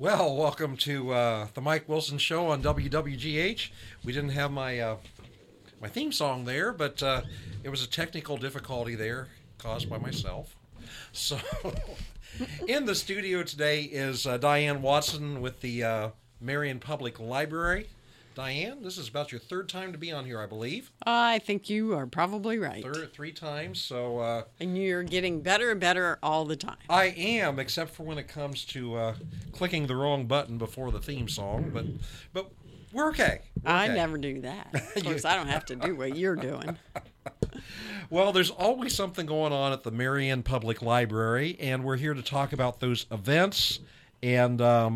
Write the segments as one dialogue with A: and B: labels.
A: Well, welcome to the Mike Wilson Show on WWGH. We didn't have my theme song there, but it was a technical difficulty there caused by myself. So, in the studio today is Diane Watson with the Marion Public Library. Diane, this is about your third time to be on here, I believe.
B: I think you are probably right.
A: Three times, so...
B: and you're getting better and better all the time.
A: I am, except for when it comes to clicking the wrong button before the theme song, but we're okay.
B: I never do that. Of course, I don't have to do what you're doing.
A: Well, there's always something going on at the Marion Public Library, and we're here to talk about those events and...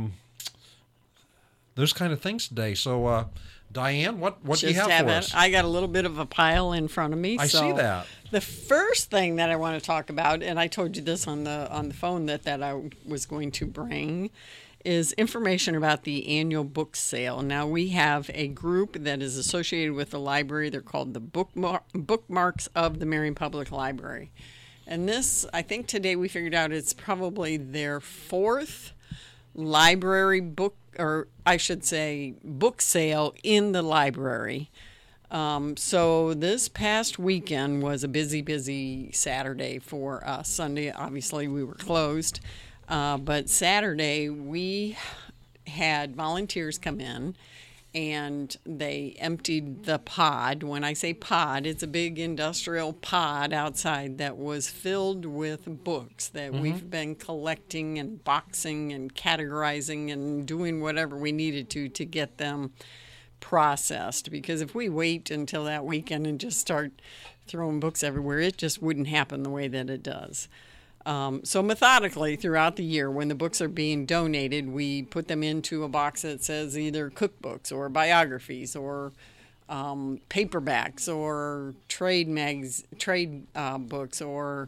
A: those kind of things today. So, Diane, what do you have for us?
B: I got a little bit of a pile in front of me.
A: I see that.
B: The first thing that I want to talk about, and I told you this on the phone that I was going to bring, is information about the annual book sale. Now, we have a group that is associated with the library. They're called the Bookmarks of the Marion Public Library. And this, I think today we figured out it's probably their fourth library book, or I should say book sale in the library. So this past weekend was a busy Saturday for us. Sunday, obviously, we were closed. But Saturday, we had volunteers come in, and they emptied the pod. When I say pod, it's a big industrial pod outside that was filled with books that we've been collecting and boxing and categorizing and doing whatever we needed to get them processed. Because if we wait until that weekend and just start throwing books everywhere, it just wouldn't happen the way that it does. So methodically throughout the year, when the books are being donated, we put them into a box that says either cookbooks or biographies or paperbacks or trade books or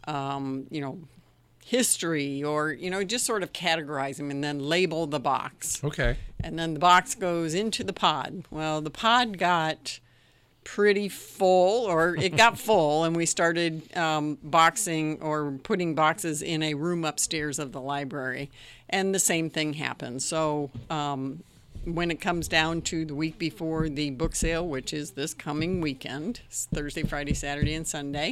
B: history, or just sort of categorize them and then label the box.
A: Okay.
B: And then the box goes into the pod. Well, the pod got pretty full, or it got full, and we started boxing or putting boxes in a room upstairs of the library, and the same thing happened. So when it comes down to the week before the book sale, which is this coming weekend, Thursday, Friday, Saturday, and Sunday,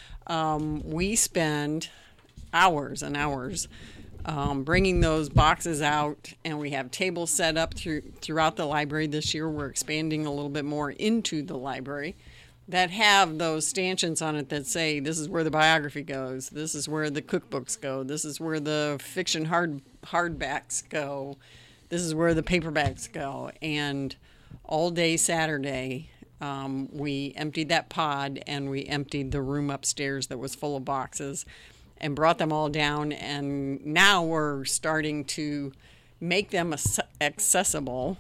B: we spend hours and hours bringing those boxes out, and we have tables set up throughout the library. This year we're expanding a little bit more into the library that have those stanchions on it that say this is where the biography goes, this is where the cookbooks go, this is where the fiction hardbacks go, this is where the paperbacks go. And all day Saturday we emptied that pod, and we emptied the room upstairs that was full of boxes and brought them all down, and now we're starting to make them accessible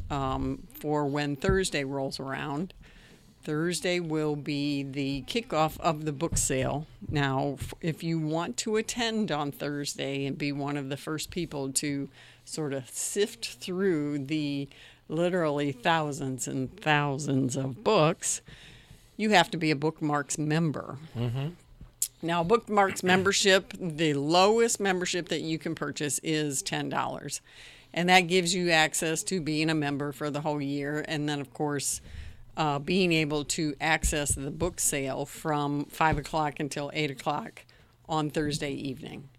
B: for when Thursday rolls around. Thursday will be the kickoff of the book sale. Now, if you want to attend on Thursday and be one of the first people to sort of sift through the literally thousands and thousands of books, you have to be a Bookmarks member. Mm-hmm. Now, Bookmarks membership, the lowest membership that you can purchase is $10. And that gives you access to being a member for the whole year. And then, of course, being able to access the book sale from 5 o'clock until 8 o'clock on Thursday evening.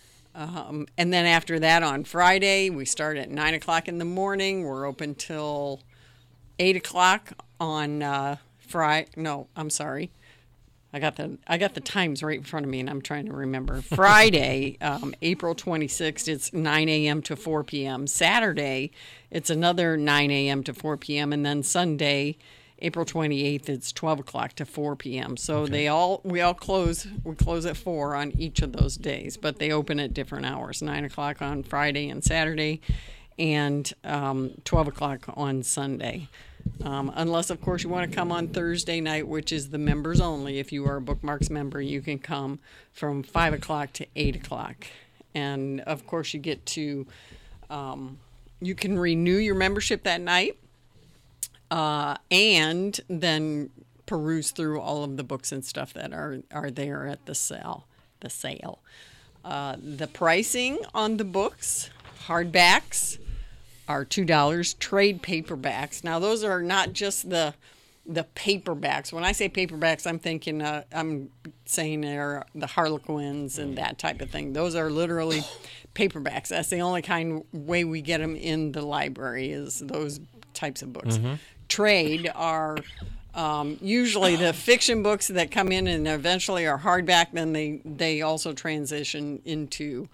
B: And then after that, on Friday, we start at 9 o'clock in the morning. We're open till 8 o'clock on Friday. No, I'm sorry. I got the times right in front of me, and I'm trying to remember. Friday, April 26th, it's 9 a.m. to 4 p.m. Saturday, it's another 9 a.m. to 4 p.m. And then Sunday, April 28th, it's 12 o'clock to 4 p.m. So okay. We close at 4 on each of those days, but they open at different hours, 9 o'clock on Friday and Saturday, and 12 o'clock on Sunday. Unless, of course, you want to come on Thursday night, which is the members only. If you are a Bookmarks member, you can come from 5 o'clock to 8 o'clock. And, of course, you get to, you can renew your membership that night and then peruse through all of the books and stuff that are there at the sale. The pricing on the books Hardbacks are $2. Trade paperbacks. Now, those are not just the paperbacks. When I say paperbacks, I'm saying they're the Harlequins and that type of thing. Those are literally paperbacks. That's the only way we get them in the library is those types of books. Trade are usually the fiction books that come in and eventually are hardback. Then they also transition into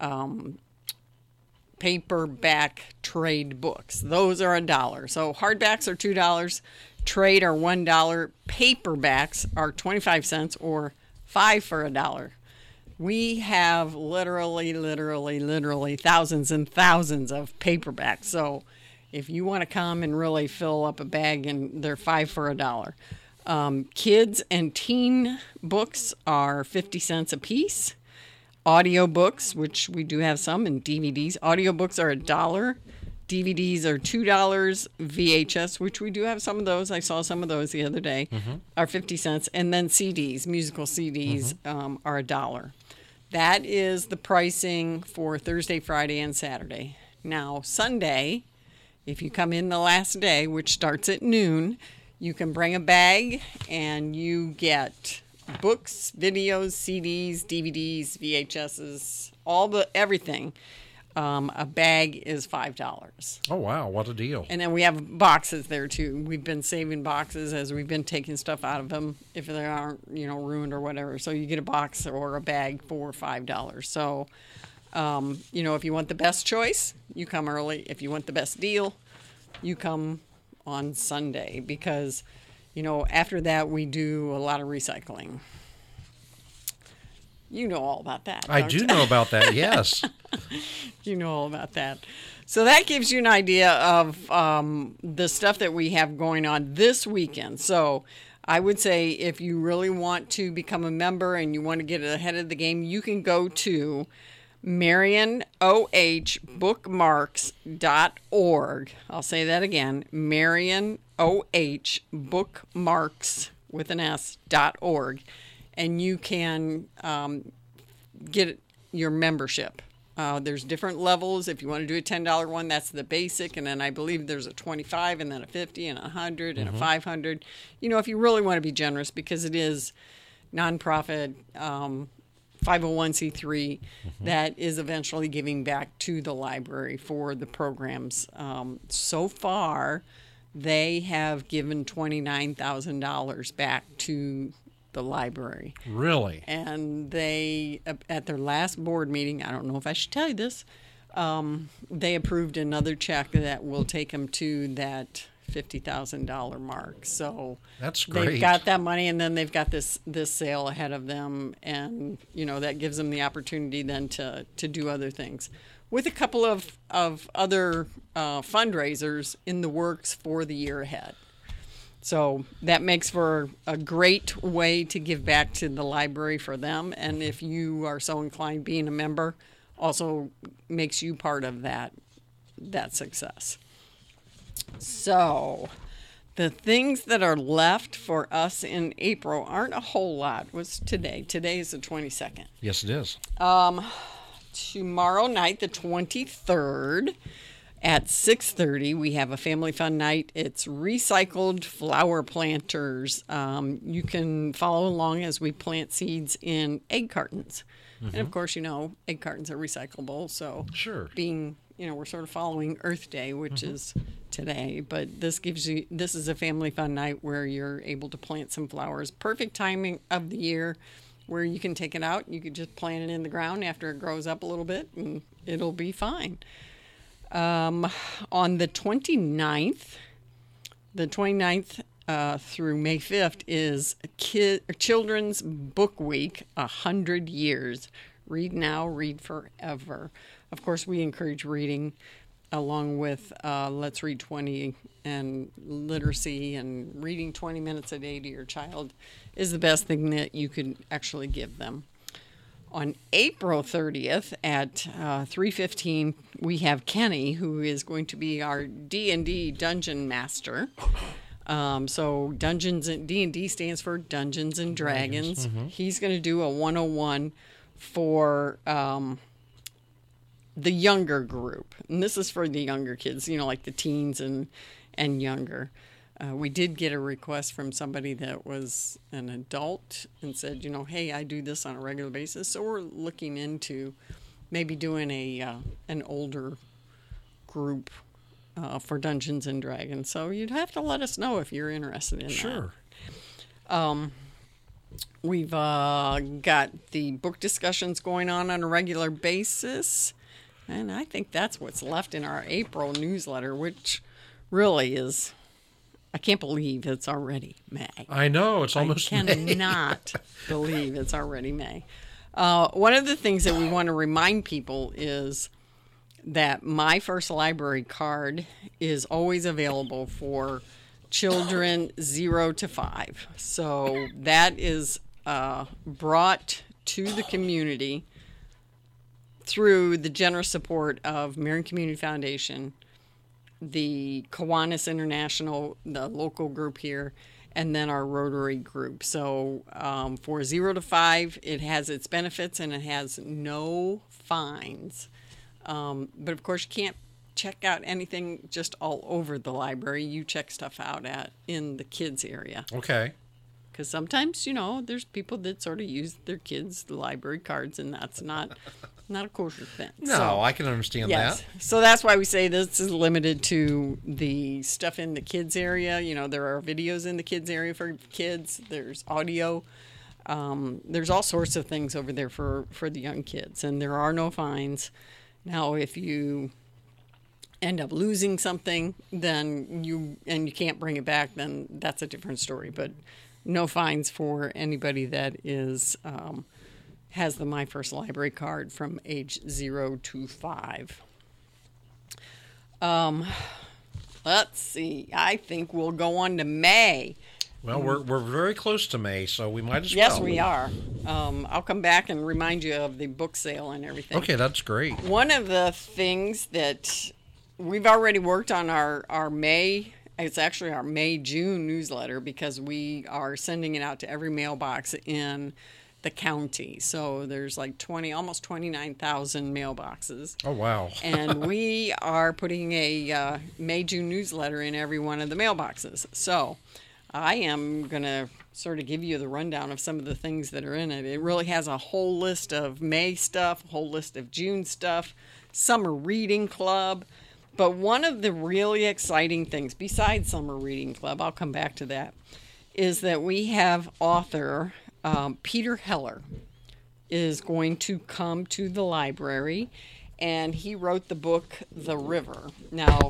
B: paperback trade books. Those are $1. So hardbacks are $2. Trade are $1. Paperbacks are 25 cents or 5 for $1. We have literally thousands and thousands of paperbacks. So if you want to come and really fill up a bag, and they're 5 for $1. Kids and teen books are 50 cents a piece. Audiobooks, which we do have some, and DVDs. Audiobooks are $1. DVDs are $2. VHS, which we do have some of those. I saw some of those the other day, are 50 cents. And then CDs, musical CDs, are $1. That is the pricing for Thursday, Friday, and Saturday. Now, Sunday, if you come in the last day, which starts at noon, you can bring a bag and you get books, videos, CDs, DVDs, VHSs, everything. A bag is $5.
A: Oh, wow. What a deal.
B: And then we have boxes there, too. We've been saving boxes as we've been taking stuff out of them if they aren't, ruined or whatever. So you get a box or a bag for $5. So, if you want the best choice, you come early. If you want the best deal, you come on Sunday because, after that we do a lot of recycling. You know all about that.
A: I do know about that, yes.
B: You know all about that. So that gives you an idea of the stuff that we have going on this weekend. So I would say if you really want to become a member and you want to get ahead of the game, you can go to MarionOHBookmarks.org. I'll say that again, MarionOHBookmarks.org. And you can get your membership. There's different levels. If you want to do a $10 one, that's the basic. And then I believe there's a $25 and then a $50 and a $100 and a $500. If you really want to be generous, because it is nonprofit, 501c3 that is eventually giving back to the library for the programs. So far, they have given $29,000 back to the library.
A: Really?
B: And they, at their last board meeting, I don't know if I should tell you this, they approved another check that will take them to that $50,000 mark. So
A: that's great.
B: They've got that money, and then they've got this sale ahead of them, and that gives them the opportunity then to do other things with a couple of other fundraisers in the works for the year ahead. So that makes for a great way to give back to the library for them. And if you are so inclined, being a member also makes you part of that success. So the things that are left for us in April aren't a whole lot. What's today? Today is the 22nd.
A: Yes, it is.
B: Tomorrow night, the 23rd, at 6:30, we have a family fun night. It's recycled flower planters. You can follow along as we plant seeds in egg cartons. And of course, egg cartons are recyclable. So
A: sure,
B: we're sort of following Earth Day, which is today. But this is a family fun night where you're able to plant some flowers. Perfect timing of the year where you can take it out. You could just plant it in the ground after it grows up a little bit, and it'll be fine. On the 29th through May 5th is Children's Book Week, 100 Years. Read now, read forever. Of course, we encourage reading along with Let's Read 20 and literacy, and reading 20 minutes a day to your child is the best thing that you could actually give them. On April 30th at 3:15, we have Kenny, who is going to be our D&D Dungeon Master. So D&D stands for Dungeons and Dragons. He's going to do a 101 for the younger group, and this is for the younger kids, like the teens and younger. We did get a request from somebody that was an adult and said, hey, I do this on a regular basis. So we're looking into maybe doing an older group for Dungeons and Dragons. So you'd have to let us know if you're interested in that.
A: Sure.
B: We've got the book discussions going on a regular basis. And I think that's what's left in our April newsletter, which really is, I can't believe it's already May.
A: I know, it's almost
B: May. I cannot believe it's already May. One of the things that we want to remind people is that My First Library card is always available for children 0 to 5. So that is brought to the community through the generous support of Marion Community Foundation, the Kiwanis International, the local group here, and then our Rotary group. So for 0 to 5, it has its benefits and it has no fines. But of course, you can't check out anything just all over the library. You check stuff out in the kids area.
A: Okay.
B: Because sometimes, there's people that sort of use their kids' library cards, and that's not a kosher thing.
A: No, I can understand that.
B: So that's why we say this is limited to the stuff in the kids' area. There are videos in the kids' area for kids. There's audio. There's all sorts of things over there for the young kids, and there are no fines. Now, if you end up losing something, then you can't bring it back, then that's a different story. But no fines for anybody that has the My First Library card from age 0 to 5. Let's see. I think we'll go on to May.
A: Well, we're very close to May, so we might as well.
B: Yes, we are. I'll come back and remind you of the book sale and everything.
A: Okay, that's great.
B: One of the things that we've already worked on our May, it's actually our May-June newsletter, because we are sending it out to every mailbox in the county. So there's like almost 29,000 mailboxes.
A: Oh, wow.
B: And we are putting a May-June newsletter in every one of the mailboxes. So I am going to sort of give you the rundown of some of the things that are in it. It really has a whole list of May stuff, a whole list of June stuff, summer reading club. But one of the really exciting things, besides summer reading club, I'll come back to that, is that we have author Peter Heller is going to come to the library, and he wrote the book The River. Now,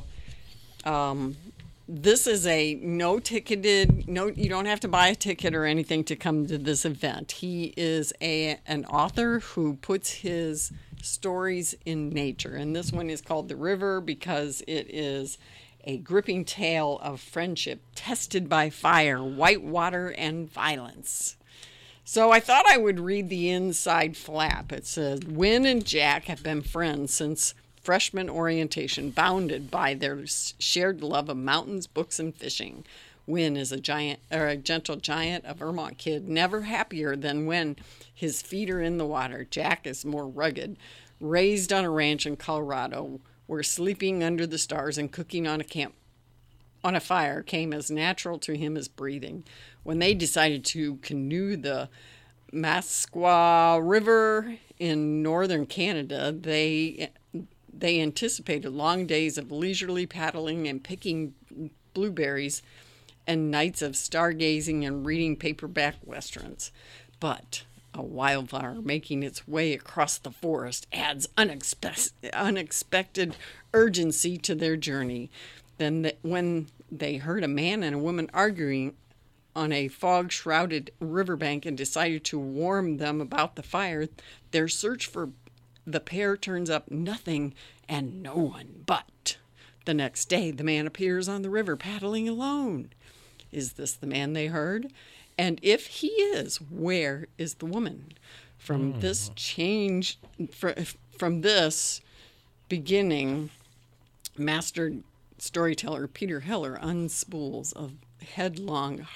B: this is a you don't have to buy a ticket or anything to come to this event. He is an author who puts his stories in nature, and this one is called The River because it is a gripping tale of friendship tested by fire, white water, and violence. So I thought I would read the inside flap. It says, Win and Jack have been friends since freshman orientation, bounded by their shared love of mountains, books, and fishing. Win is a gentle giant, a Vermont kid, never happier than when his feet are in the water. Jack is more rugged, raised on a ranch in Colorado, where sleeping under the stars and cooking on a fire came as natural to him as breathing. When they decided to canoe the Masqua River in northern Canada, they anticipated long days of leisurely paddling and picking blueberries and nights of stargazing and reading paperback westerns. But a wildfire making its way across the forest adds unexpected urgency to their journey. Then when they heard a man and a woman arguing on a fog-shrouded riverbank and decided to warn them about the fire, their search for the pair turns up nothing and no one. But the next day, the man appears on the river paddling alone. Is this the man they heard? And if he is, where is the woman? From this change, from this beginning, master storyteller Peter Heller unspools a headlong,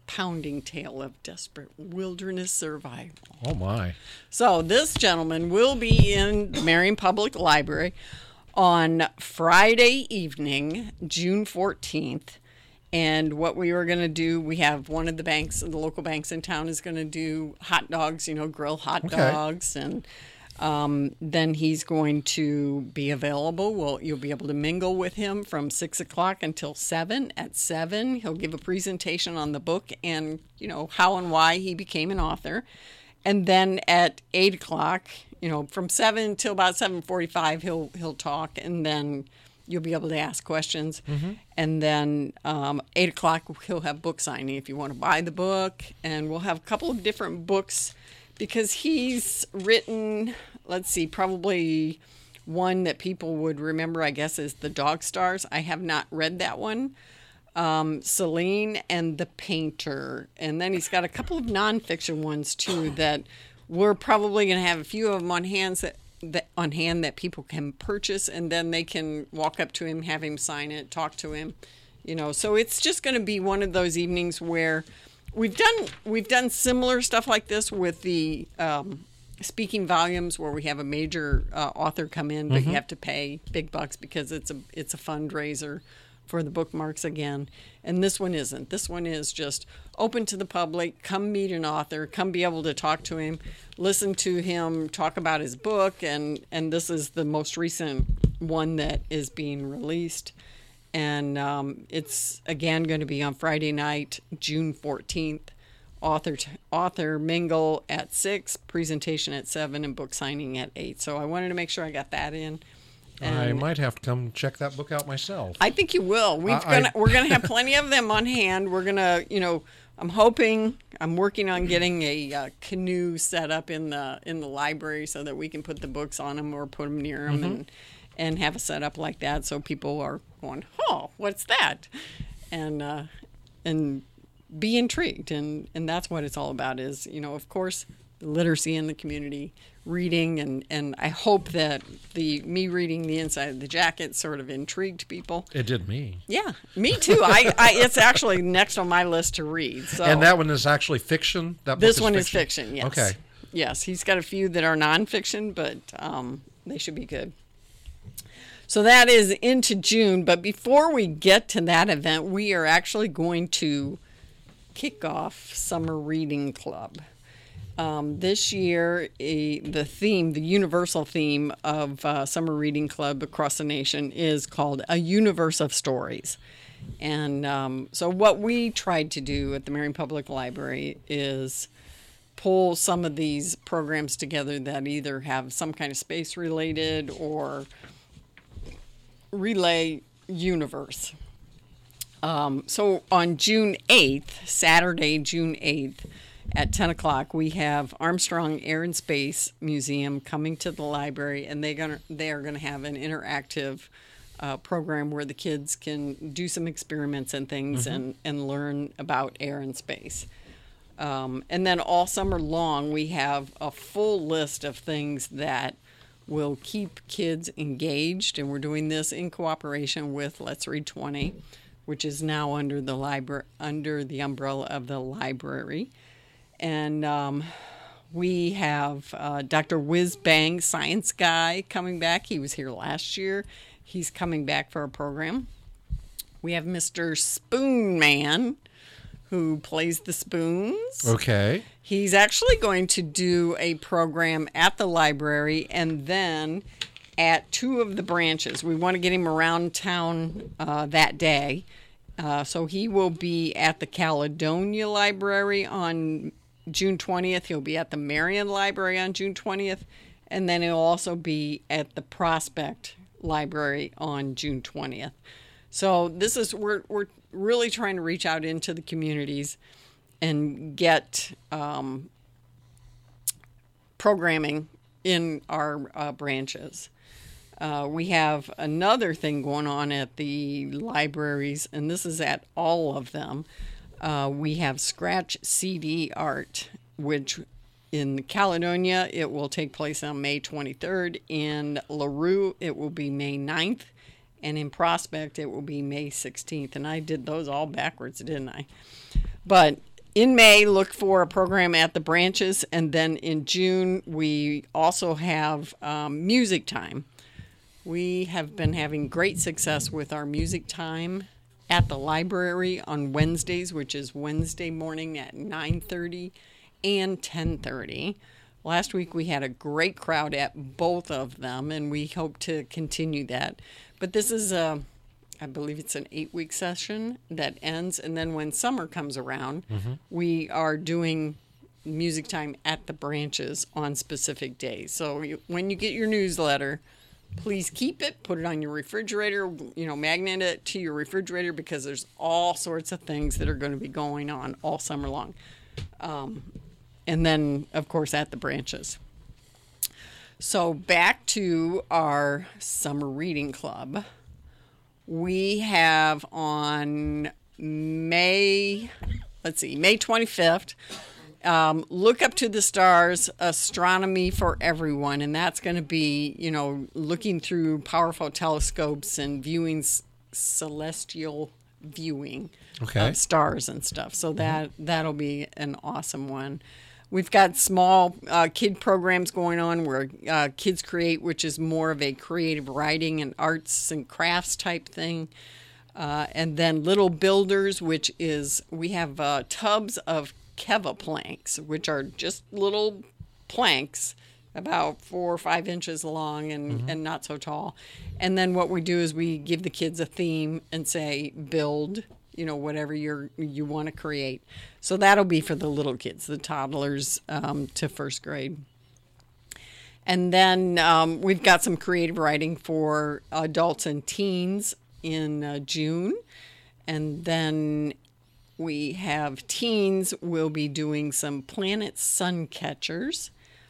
B: pounding tale of desperate wilderness survival.
A: Oh, my.
B: So this gentleman will be in the Marion Public Library on Friday evening, June 14th. And what we were going to do, we have one of the banks, the local banks in town is going to do hot dogs, grill hot dogs. And then he's going to be available. You'll be able to mingle with him from 6 o'clock until 7. At 7, he'll give a presentation on the book and, how and why he became an author. And then at 8 o'clock, from 7 till about 7:45, he'll talk, and then you'll be able to ask questions. Mm-hmm. And then 8 o'clock, he'll have book signing if you want to buy the book. And we'll have a couple of different books because he's written, probably one that people would remember, I guess, is The Dog Stars. I have not read that one. Celine and the Painter. And then he's got a couple of nonfiction ones, too, that we're probably going to have a few of them on hand that people can purchase, and then they can walk up to him, have him sign it, talk to him, So it's just going to be one of those evenings where we've done similar stuff like this with the speaking volumes, where we have a major author come in, but you have to pay big bucks because it's a fundraiser for the bookmarks again. And this one isn't. This one is just open to the public. Come meet an author. Come be able to talk to him, listen to him talk about his book. And this is the most recent one that is being released. And it's, again, going to be on Friday night, June 14th. Author mingle at 6, presentation at 7, and book signing at 8. So I wanted to make sure I got that in. And
A: I might have to come check that book out myself.
B: I think you will. We're gonna have plenty of them on hand. We're gonna, I'm working on getting a canoe set up in the library so that we can put the books on them or put them near them and have a setup like that, so people are going, oh, what's that? And be intrigued, and that's what it's all about. Is of course, literacy in the community, reading, and I hope that me reading the inside of the jacket sort of intrigued people.
A: It did me.
B: Yeah, me too. I it's actually next on my list to read. So.
A: And that one is actually fiction?
B: This one is fiction, yes.
A: Okay.
B: Yes, he's got a few that are nonfiction, but they should be good. So that is into June, but before we get to that event, we are actually going to kick off Summer Reading Club. This year, the universal theme of Summer Reading Club across the nation is called A Universe of Stories. And so what we tried to do at the Marion Public Library is pull some of these programs together that either have some kind of space-related or relay universe. So on June 8th, Saturday, June 8th, at 10 o'clock, we have Armstrong Air and Space Museum coming to the library, and they are going to have an interactive program where the kids can do some experiments and things and learn about air and space. And then all summer long, we have a full list of things that will keep kids engaged, and we're doing this in cooperation with Let's Read 20, which is now under the umbrella of the library. And we have Dr. Whiz Bang Science Guy coming back. He was here last year. He's coming back for a program. We have Mr. Spoon Man, who plays the spoons.
A: Okay.
B: He's actually going to do a program at the library and then at 2 of the branches. We want to get him around town that day. So he will be at the Caledonia Library on June 20th. He'll be at the Marion Library on June 20th. And then he'll also be at the Prospect Library on June 20th. So we're really trying to reach out into the communities and get programming in our branches. We have another thing going on at the libraries, and this is at all of them. We have Scratch CD Art, which in Caledonia, it will take place on May 23rd. In LaRue, it will be May 9th. And in Prospect, it will be May 16th. And I did those all backwards, didn't I? But In May, look for a program at the branches, and then in June, we also have music time. We have been having great success with our music time at the library on Wednesdays, which is Wednesday morning at 9:30 and 10:30. Last week, we had a great crowd at both of them, and we hope to continue that. But this is I believe it's an 8-week session that ends, and then when summer comes around, we are doing music time at the branches on specific days. So when you get your newsletter, please keep it, put it on your refrigerator, magnet it to your refrigerator, because there's all sorts of things that are going to be going on all summer long. And then, of course, at the branches. So back to our summer reading club. We have on May 25th, Look Up to the Stars, Astronomy for Everyone. And that's going to be, looking through powerful telescopes and viewing celestial viewing of stars and stuff. So that'll be an awesome one. We've got small kid programs going on where kids create, which is more of a creative writing and arts and crafts type thing. And then Little Builders, which is, we have tubs of Keva planks, which are just little planks about 4 or 5 inches long and not so tall. And then what we do is we give the kids a theme and say, build, whatever you want to create. So that'll be for the little kids, the toddlers to first grade. And then we've got some creative writing for adults and teens in June. And then we have teens will be doing some planet sun catchers.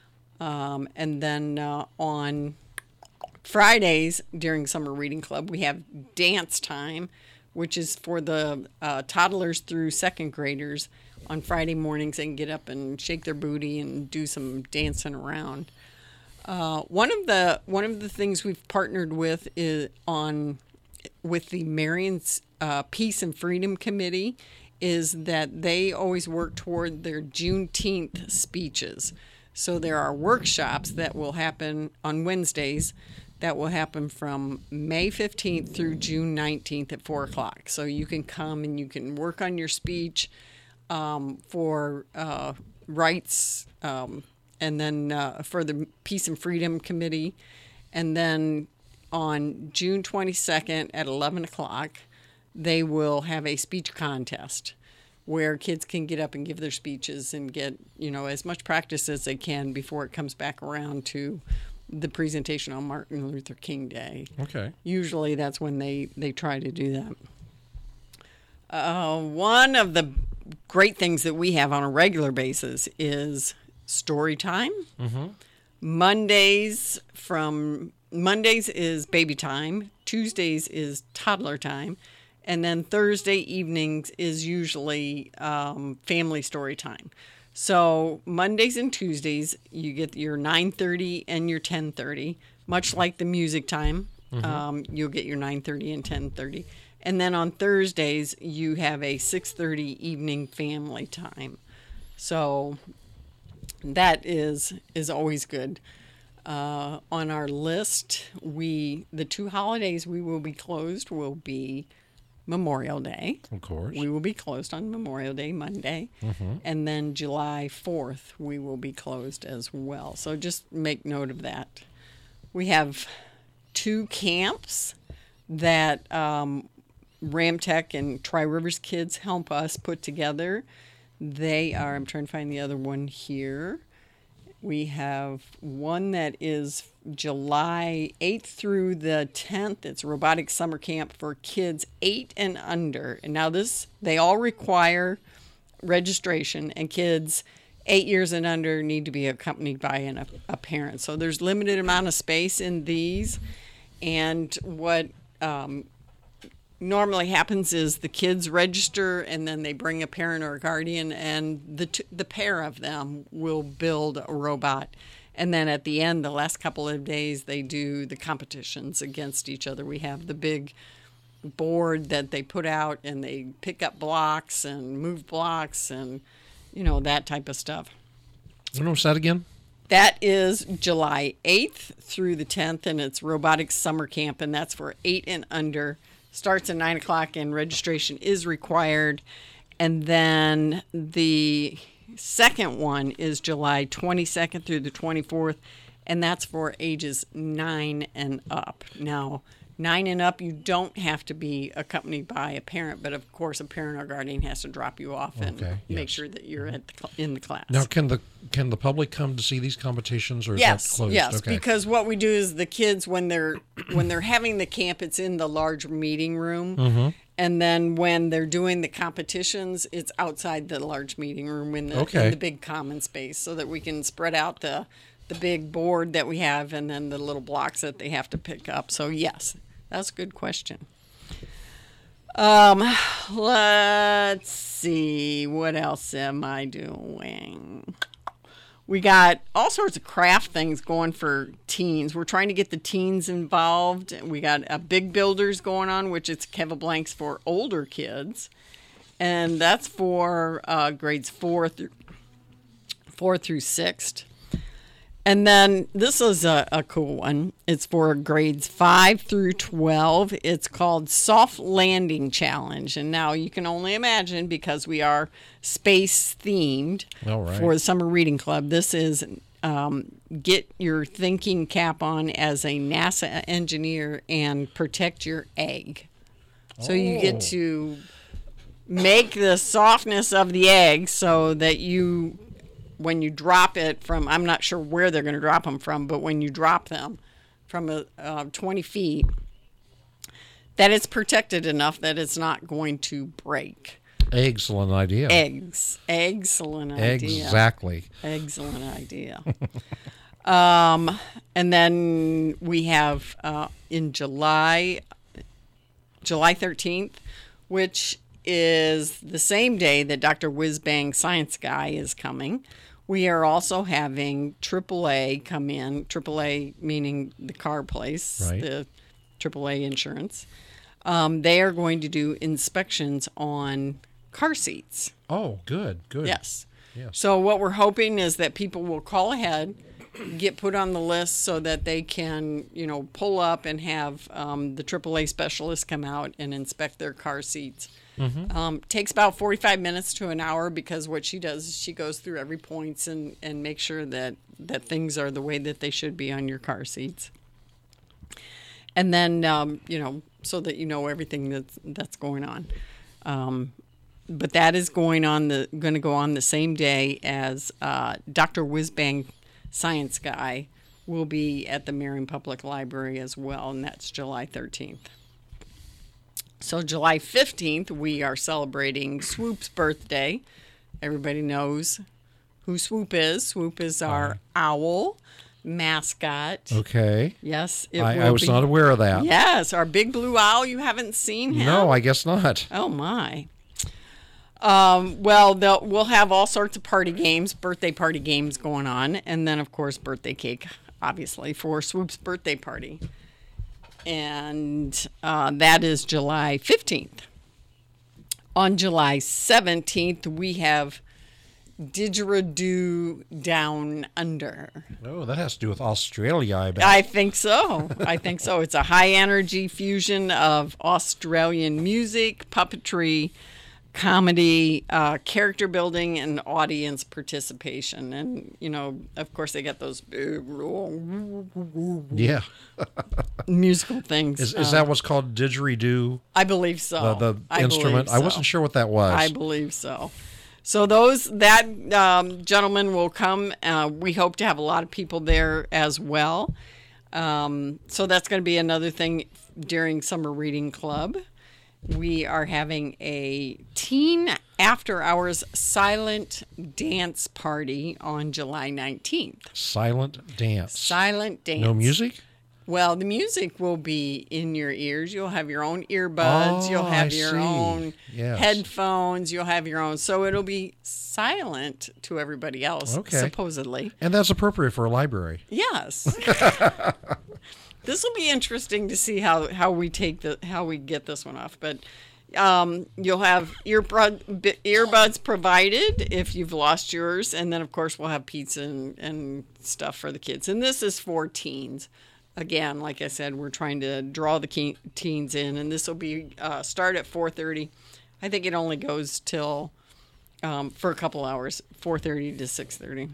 B: And then on Fridays during Summer Reading Club, we have dance time, which is for the toddlers through second graders. On Friday mornings, they can get up and shake their booty and do some dancing around. One of the things we've partnered with is with the Marion's Peace and Freedom Committee is that they always work toward their Juneteenth speeches. So there are workshops that will happen on Wednesdays that will happen from May 15th through June 19th at 4 o'clock. So you can come and you can work on your speech for rights and then for the Peace and Freedom Committee. And then on June 22nd at 11 o'clock, they will have a speech contest where kids can get up and give their speeches and get, as much practice as they can before it comes back around to the presentation on Martin Luther King Day.
A: Okay. Usually
B: that's when they try to do that. One of the great things that we have on a regular basis is story time. Mondays is baby time. Tuesdays is toddler time. And then Thursday evenings is usually family story time. So Mondays and Tuesdays, you get your 9:30 and your 10:30, much like the music time. You'll get your 9:30 and 10:30. And then on Thursdays, you have a 6:30 evening family time. So that is always good. On our list, the 2 holidays we will be closed will be Memorial Day.
A: Of course.
B: We will be closed on Memorial Day, Monday. And then July 4th, we will be closed as well. So just make note of that. We have 2 camps that Ramtech and Tri-Rivers Kids help us put together. They are, I'm trying to find the other one here. We have one that is July 8th through the 10th. It's a robotics summer camp for kids 8 and under. And now they all require registration, and kids 8 years and under need to be accompanied by a parent. So there's limited amount of space in these. And what normally happens is the kids register and then they bring a parent or a guardian, and the pair of them will build a robot. And then at the end, the last couple of days, they do the competitions against each other. We have the big board that they put out, and they pick up blocks and move blocks and, that type of stuff.
A: When was that again?
B: That is July 8th through the 10th, and it's Robotics Summer Camp, and that's for 8 and under. Starts at 9 o'clock, and registration is required. And then the second one is July 22nd through the 24th, and that's for ages 9 and up. Now, 9 and up, you don't have to be accompanied by a parent, but of course, a parent or guardian has to drop you off and make sure that you're in the class.
A: Now, can the public come to see these competitions, or is
B: yes,
A: that closed?
B: Yes,
A: okay.
B: Because what we do is the kids, when they're having the camp, it's in the large meeting room.
A: Mm-hmm.
B: And then when they're doing the competitions, it's outside the large meeting room in the big common space, so that we can spread out the big board that we have and then the little blocks that they have to pick up. So, yes, that's a good question. Let's see. What else am I doing? We got all sorts of craft things going for teens. We're trying to get the teens involved. We got a Big Builders going on, which is Keva Blanks for older kids. And that's for grades 4 through 6th. And then this is a cool one. It's for grades 5 through 12. It's called Soft Landing Challenge. And now you can only imagine, because we are space themed for the Summer Reading Club. This is get your thinking cap on as a NASA engineer and protect your egg. So you get to make the softness of the egg so that when you drop it from, I'm not sure where they're going to drop them from, but when you drop them from 20 feet, that it's protected enough that it's not going to break.
A: Excellent idea.
B: Excellent idea.
A: Exactly.
B: Excellent idea. And then we have in July 13th, which is the same day that Dr. Whiz-Bang Science Guy is coming. We are also having AAA come in, AAA meaning the car place, the AAA insurance. They are going to do inspections on car seats.
A: Oh, good.
B: Yes. So what we're hoping is that people will call ahead, get put on the list so that they can, pull up and have the AAA specialist come out and inspect their car seats. Mm-hmm. Takes about 45 minutes to an hour, because what she does is she goes through every points and makes sure that things are the way that they should be on your car seats. And then, so that you know everything that's going on. But that is going to go on the same day as Dr. Whiz-Bang Science Guy will be at the Marion Public Library as well, and that's July 13th. So July 15th, we are celebrating Swoop's birthday. Everybody knows who Swoop is. Swoop is our owl mascot.
A: Okay.
B: Yes.
A: I was not aware of that.
B: Yes, our big blue owl. You haven't seen him?
A: No, I guess not.
B: Oh, my. We'll have all sorts of party games, birthday party games going on. And then, of course, birthday cake, obviously, for Swoop's birthday party. And that is July 15th. On July 17th, we have Didgeridoo Down Under.
A: Oh, that has to do with Australia, I bet.
B: I think so. It's a high-energy fusion of Australian music, puppetry, comedy, character building, and audience participation. And, of course, they get those big musical things.
A: Is that what's called didgeridoo?
B: I believe so.
A: The instrument? I wasn't sure what that was.
B: I believe so. So that gentleman will come. We hope to have a lot of people there as well. So that's going to be another thing during Summer Reading Club. We are having a teen after-hours silent dance party on July 19th.
A: Silent dance. No music?
B: Well, the music will be in your ears. You'll have your own earbuds. You'll have your own headphones. You'll have your own. So it'll be silent to everybody else, supposedly.
A: And that's appropriate for a library.
B: Yes. This will be interesting to see how we get this one off. But you'll have earbuds provided if you've lost yours, and then of course we'll have pizza and stuff for the kids. And this is for teens. Again, like I said, we're trying to draw the teens in, and this will be start at 4:30. I think it only goes till for a couple hours, 4:30 to 6:30.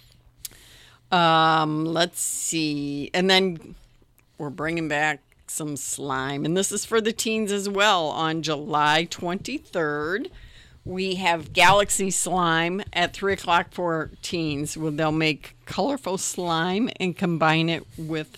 B: Let's see, and then we're bringing back some slime, and this is for the teens as well. On July 23rd, we have Galaxy Slime at 3 o'clock for teens. They'll make colorful slime and combine it with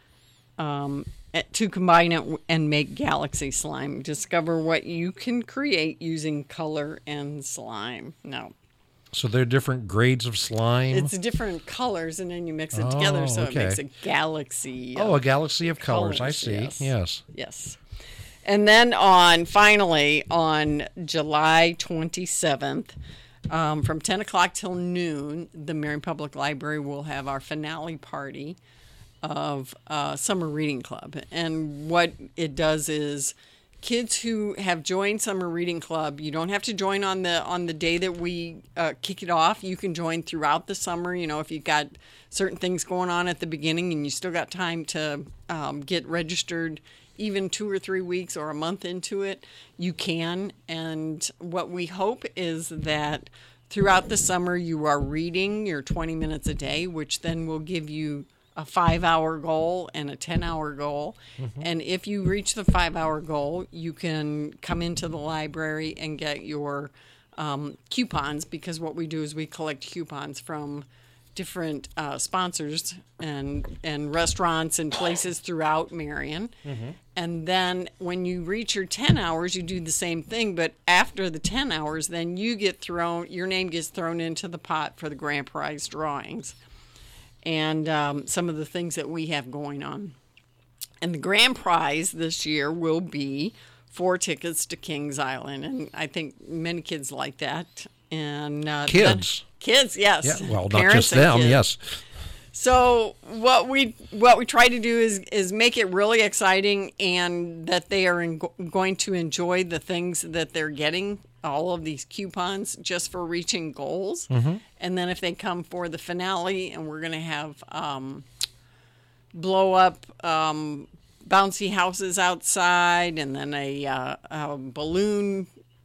B: to combine it and make Galaxy Slime. Discover what you can create using color and slime. No.
A: So they're different grades of slime?
B: It's different colors, and then you mix it together, so
A: okay.
B: it makes a galaxy.
A: A galaxy of colors. I see. Yes.
B: Yes. And then finally, on July 27th, from 10 o'clock till noon, the Marion Public Library will have our finale party of Summer Reading Club. And what it does is kids who have joined Summer Reading Club, you don't have to join on the day that we kick it off. You can join throughout the summer. You know, if you've got certain things going on at the beginning and you still got time to get registered even 2 or 3 weeks or a month into it, you can. And what we hope is that throughout the summer you are reading your 20 minutes a day, which then will give you a 5-hour goal and a 10-hour goal. Mm-hmm. And if you reach the 5-hour goal, you can come into the library and get your coupons, because what we do is we collect coupons from different sponsors and restaurants and places throughout Marion. Mm-hmm. And then when you reach your 10 hours, you do the same thing. But after the 10 hours, then your name gets thrown into the pot for the grand prize drawings and some of the things that we have going on. And the grand prize this year will be 4 tickets to Kings Island. And I think many kids like that. And
A: kids,
B: yes.
A: Yeah, well, not
B: Parents
A: just them,
B: kids.
A: Yes.
B: So what we try to do is make it really exciting, and that they are going to enjoy the things that they're getting, all of these coupons, just for reaching goals. Mm-hmm. And then if they come for the finale, and we're going to have blow up bouncy houses outside, and then a balloon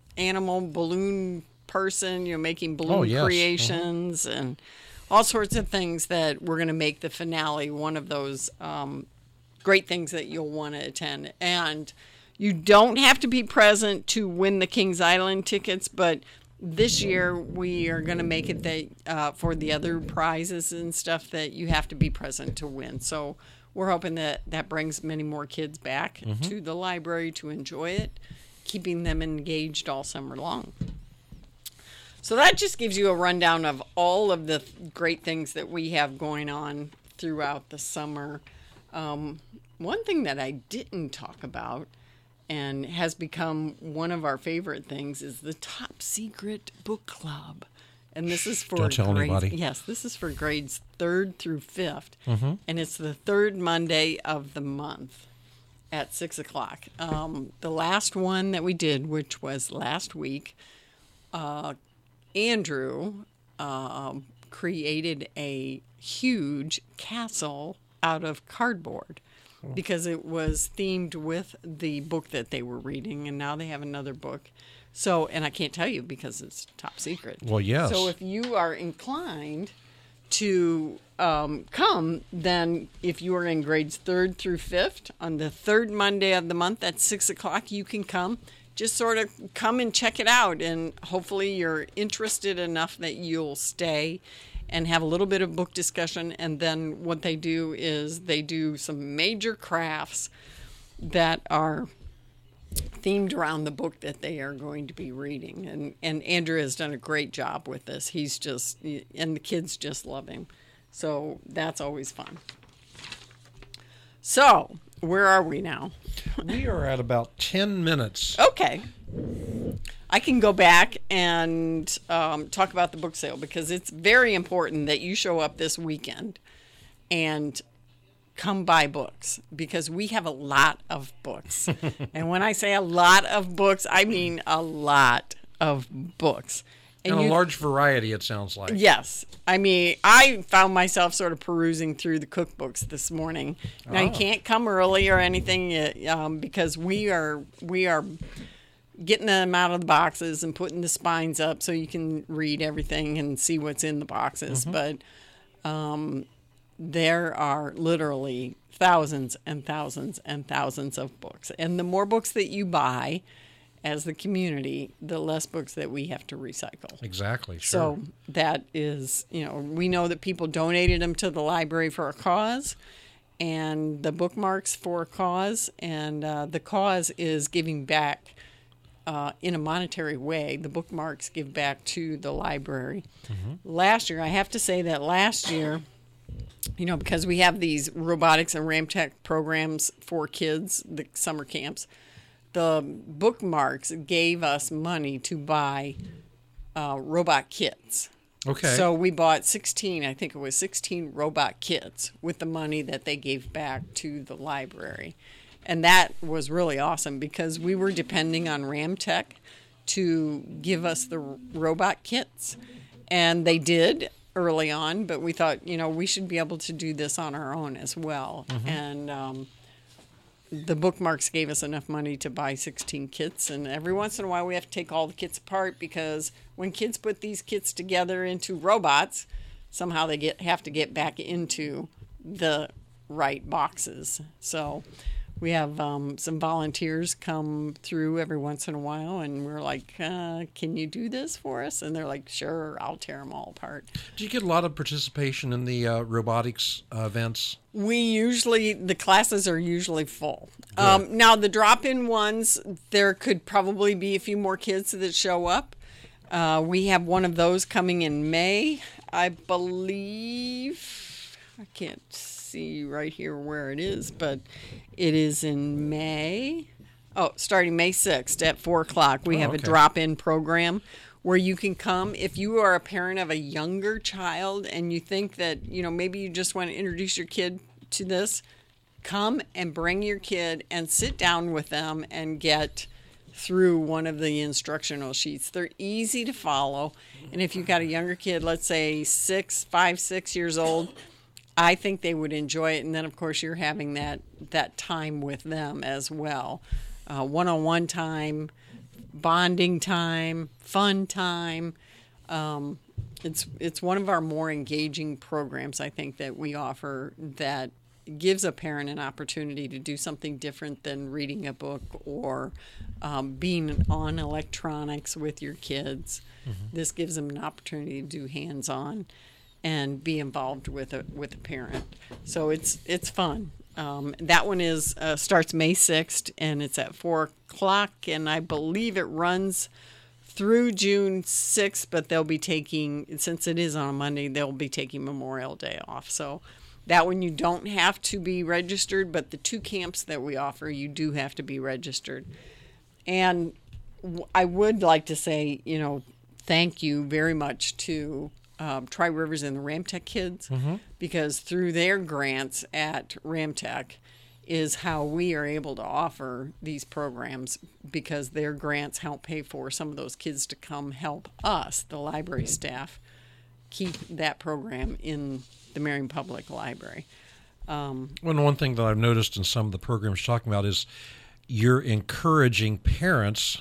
B: person, making balloon creations, mm-hmm. and all sorts of things that we're going to make the finale one of those great things that you'll want to attend. And you don't have to be present to win the Kings Island tickets, but this year we are going to make it that for the other prizes and stuff that you have to be present to win. So we're hoping that brings many more kids back mm-hmm. to the library to enjoy it, keeping them engaged all summer long. So that just gives you a rundown of all of the great things that we have going on throughout the summer. One thing that I didn't talk about and has become one of our favorite things is the Top Secret Book Club. And this is for
A: Don't tell anybody.
B: Yes, this is for grades 3rd through 5th.
A: Mm-hmm. And
B: it's the 3rd Monday of the month at 6 o'clock. The last one that we did, which was last week, Andrew created a huge castle out of cardboard because it was themed with the book that they were reading, and now they have another book. So, and I can't tell you because it's top secret.
A: Well, yes.
B: So if you are inclined to come, then if you are in grades 3rd through 5th, on the 3rd Monday of the month at 6 o'clock, you can come. Just sort of come and check it out, and hopefully you're interested enough that you'll stay and have a little bit of book discussion. And then what they do is they do some major crafts that are themed around the book that they are going to be reading. And Andrew has done a great job with this. And the kids just love him. So that's always fun. So where are we now?
A: We are at about 10 minutes.
B: Okay. I can go back and talk about the book sale, because it's very important that you show up this weekend and come buy books, because we have a lot of books. And when I say a lot of books, I mean a lot of books.
A: And a large variety, it sounds like.
B: Yes. I mean, I found myself sort of perusing through the cookbooks this morning. Now, you can't come early or anything because we are getting them out of the boxes and putting the spines up so you can read everything and see what's in the boxes. But there are literally thousands and thousands and thousands of books. And the more books that you buy as the community, the less books that we have to recycle.
A: Exactly, sure.
B: So that is, we know that people donated them to the library for a cause, and the bookmarks for a cause, and the cause is giving back in a monetary way. The bookmarks give back to the library. Last year, I have to say that last year, because we have these robotics and Ramtech programs for kids, the summer camps, the bookmarks gave us money to buy robot kits.
A: Okay.
B: So we bought 16 robot kits with the money that they gave back to the library. And that was really awesome because we were depending on Ramtech to give us the robot kits. And they did early on, but we thought, we should be able to do this on our own as well. And the bookmarks gave us enough money to buy 16 kits. And every once in a while we have to take all the kits apart because when kids put these kits together into robots, somehow they have to get back into the right boxes. So we have some volunteers come through every once in a while, and we're like, can you do this for us? And they're like, sure, I'll tear them all apart.
A: Do you get a lot of participation in the robotics events?
B: The classes are usually full. Now, the drop-in ones, there could probably be a few more kids that show up. We have one of those coming in May, I believe. I can't see right here where it is, but it is in May. Oh, starting May 6th at 4 o'clock. We have a drop-in program where you can come. If you are a parent of a younger child and you think that, maybe you just want to introduce your kid to this, come and bring your kid and sit down with them and get through one of the instructional sheets. They're easy to follow. And if you've got a younger kid, let's say 5, 6 years old, I think they would enjoy it. And then, of course, you're having that time with them as well. One-on-one time, bonding time, fun time. It's one of our more engaging programs, I think, that we offer that gives a parent an opportunity to do something different than reading a book or being on electronics with your kids. This gives them an opportunity to do hands-on and be involved with a parent. So it's fun. That one starts May 6th, and it's at 4 o'clock, and I believe it runs through June 6th, but they'll be taking, since it is on a Monday, they'll be taking Memorial Day off. So that one you don't have to be registered, but the 2 camps that we offer, you do have to be registered. And I would like to say, thank you very much to Tri-Rivers and the Ramtech kids, because through their grants at Ramtech is how we are able to offer these programs, because their grants help pay for some of those kids to come help us, the library staff, keep that program in the Marion Public Library.
A: One thing that I've noticed in some of the programs you're talking about is you're encouraging parents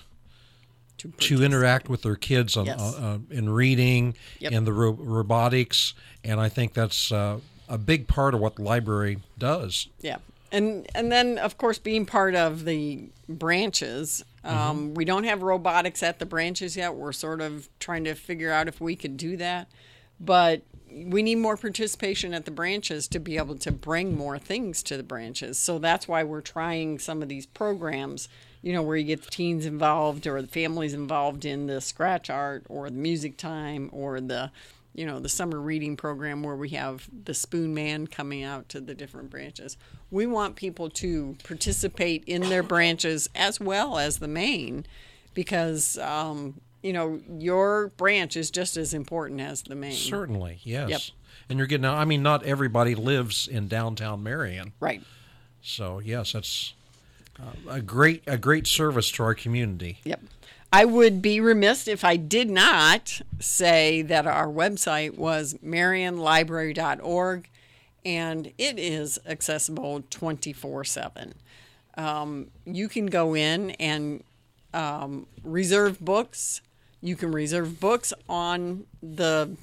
A: to interact with their kids in reading and the robotics, and I think that's a big part of what the library does. Yeah,
B: and then of course being part of the branches. We don't have robotics at the branches yet. We're sort of trying to figure out if we could do that, but we need more participation at the branches to be able to bring more things to the branches. So that's why we're trying some of these programs, where you get the teens involved or the families involved in the scratch art or the music time or the summer reading program where we have the Spoon Man coming out to the different branches. We want people to participate in their branches as well as the main, because your branch is just as important as the main.
A: Certainly, yes.
B: Yep.
A: And you're getting out. I mean, not everybody lives in downtown Marion.
B: Right.
A: So, yes, that's a great service to our community.
B: Yep. I would be remiss if I did not say that our website was marionlibrary.org, and it is accessible 24/7. You can go in and reserve books. You can reserve books on the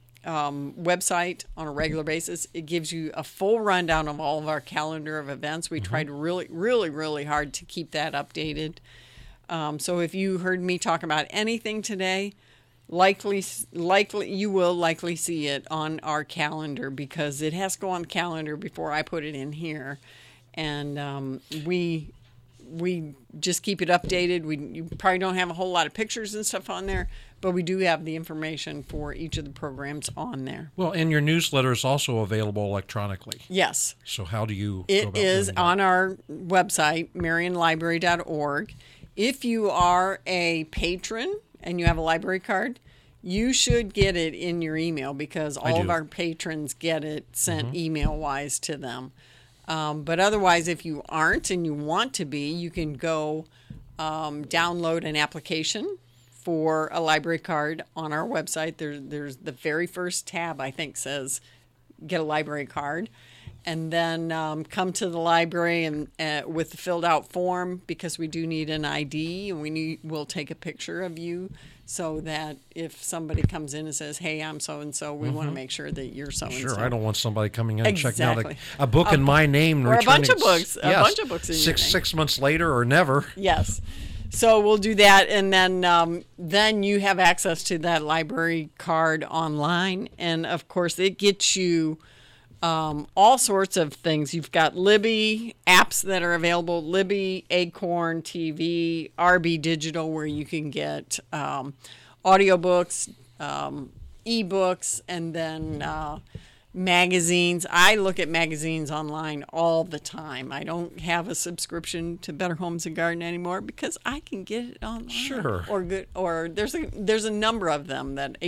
B: website on a regular basis. It gives you a full rundown of all of our calendar of events. We tried really, really, really hard to keep that updated. So if you heard me talk about anything today, likely you will likely see it on our calendar, because it has to go on the calendar before I put it in here. And we just keep it updated. You probably don't have a whole lot of pictures and stuff on there, but we do have the information for each of the programs on there.
A: Well, and your newsletter is also available electronically.
B: Yes.
A: So how do you go
B: It
A: about
B: is
A: doing that?
B: on our website, marionlibrary.org. If you are a patron and you have a library card, you should get it in your email, because all of our patrons get it sent email-wise to them. But otherwise, if you aren't and you want to be, you can go download an application for a library card on our website. There's the very first tab, I think, says get a library card. And then come to the library and with the filled out form, because we do need an ID, and we'll take a picture of you, so that if somebody comes in and says, "Hey, I'm so and so," we want to make sure that you're so and so.
A: Sure, I don't want somebody coming in and checking out
B: Exactly.
A: a book in my name and
B: or a bunch
A: returning
B: of books, a
A: yes,
B: bunch of books in your name.
A: 6 months later or never.
B: Yes. So we'll do that, and then you have access to that library card online, and of course it gets you all sorts of things. You've got Libby apps that are available: Libby, Acorn TV, RB Digital, where you can get audiobooks, ebooks, and then magazines. I look at magazines online all the time. I don't have a subscription to Better Homes and Garden anymore, because I can get it online.
A: Sure.
B: Or there's a number of them, that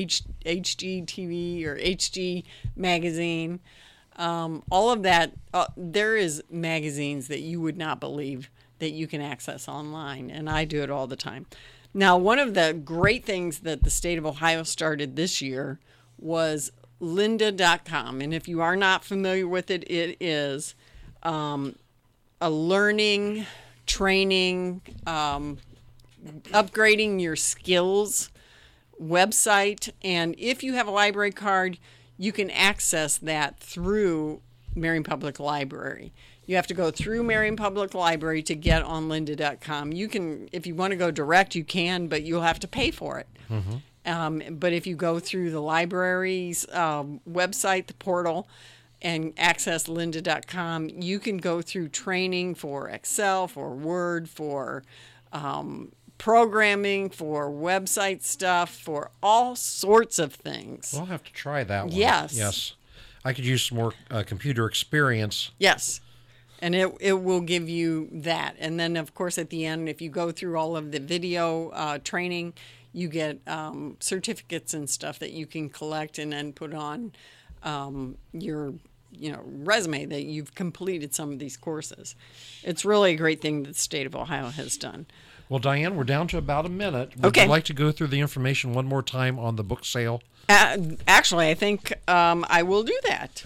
B: HGTV or HG magazine. All of that, there is magazines that you would not believe that you can access online, and I do it all the time. Now, one of the great things that the state of Ohio started this year was lynda.com, and if you are not familiar with it, it is a learning, training, upgrading your skills website, and if you have a library card, you can access that through Marion Public Library. You have to go through Marion Public Library to get on lynda.com. You can, if you want to go direct, you can, but you'll have to pay for it. But if you go through the library's website, the portal, and access lynda.com, you can go through training for Excel, for Word, for programming, for website stuff, for all sorts of things.
A: Well, I'll have to try that one.
B: Yes.
A: I could use some more computer experience.
B: Yes. And it will give you that. And then, of course, at the end, if you go through all of the video training, you get certificates and stuff that you can collect and then put on your resume that you've completed some of these courses. It's really a great thing that the state of Ohio has done.
A: Well, Diane, we're down to about a minute. Would
B: Okay.
A: you like to go through the information one more time on the book sale?
B: Actually, I think I will do that.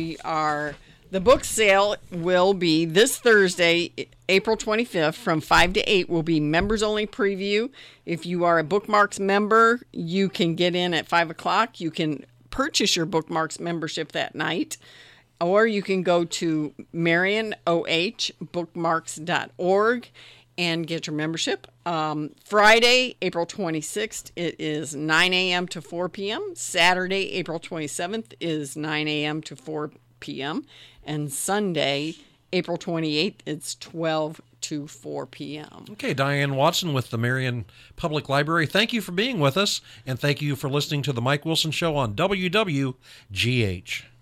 B: The book sale will be this Thursday, April 25th, from 5 to 8 will be members-only preview. If you are a Bookmarks member, you can get in at 5 o'clock. You can purchase your Bookmarks membership that night, or you can go to marionohbookmarks.org and get your membership. Friday, April 26th, it is 9 a.m. to 4 p.m. Saturday, April 27th is 9 a.m. to 4 p.m. And Sunday, April 28th, it's 12 to 4 p.m.
A: Okay, Diane Watson with the Marion Public Library. Thank you for being with us, and thank you for listening to the Mike Wilson Show on WWGH.